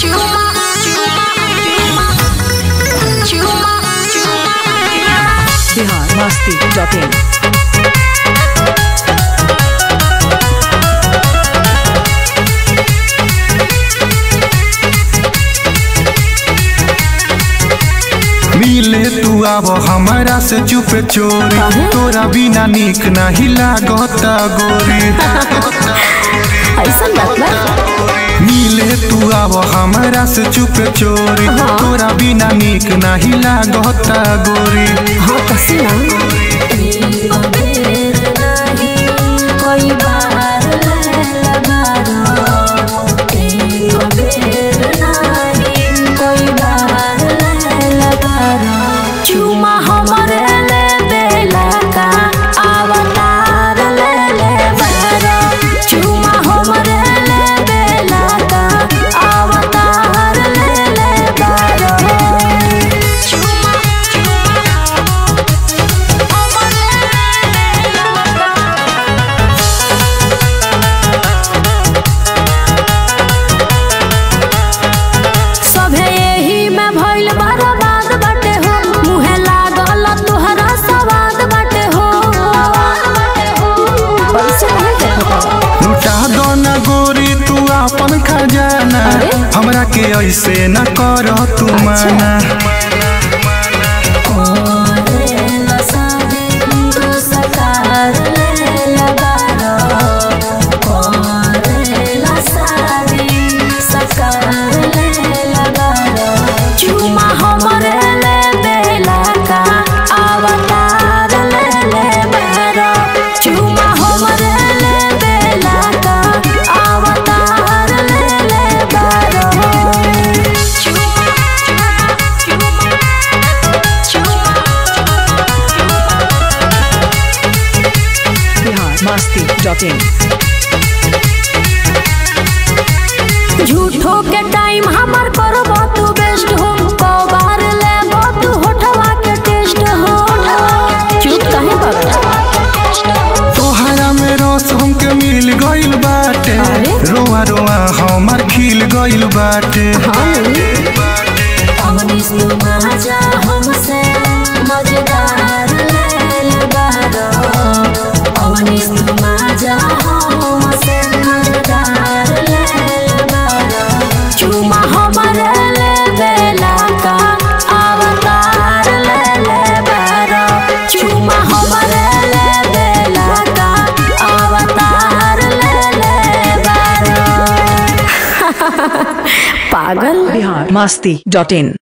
biharmasti.in मिले तू आब हमारा से चुप चोरी तोरा बिना निक नहीं लागता गोरी ऐसा बात बा मिले तू आब हमारा से चुप चोरी तोरा बिना निक नहीं लागता गोरी हाँ कसी ना चुमा हमारे ले बेला का अवतार ले ले बारा चुमा हमारे ले बेला का अवतार ले ले बारा चुमा सभे यही में भइल बर्बाद बाटे हो मुहे लागल तोहरा सवाद बाटे हो लुटा दो ना गोरी तू अपन खजाना हमरा के ऐसे न कर तू माना चुमा हमारे ले बेला का अवतार ले ले बारा चुमा हमारे ले बेला का अवतार ले ले बारा biharmasti.in झूठो के टाइम हमार करबो तू बेस्ट हो कबार लेबो तू होठवा के टेस्ट हो चुप काहे बाबा तोहरा में रस हमके मिल गइल बाटे रोआ रोआ हमार खिल गइल बाटे अवनीश तू मजा हमसे मजेदार ले बारो अवनीश तू मजा हमसे मजेदार ले बारो चुमा हमारे ले बेला का अवतार ले ले बारो चुमा हमारे ले बेला का अवतार ले ले बारो पागल biharmasti.in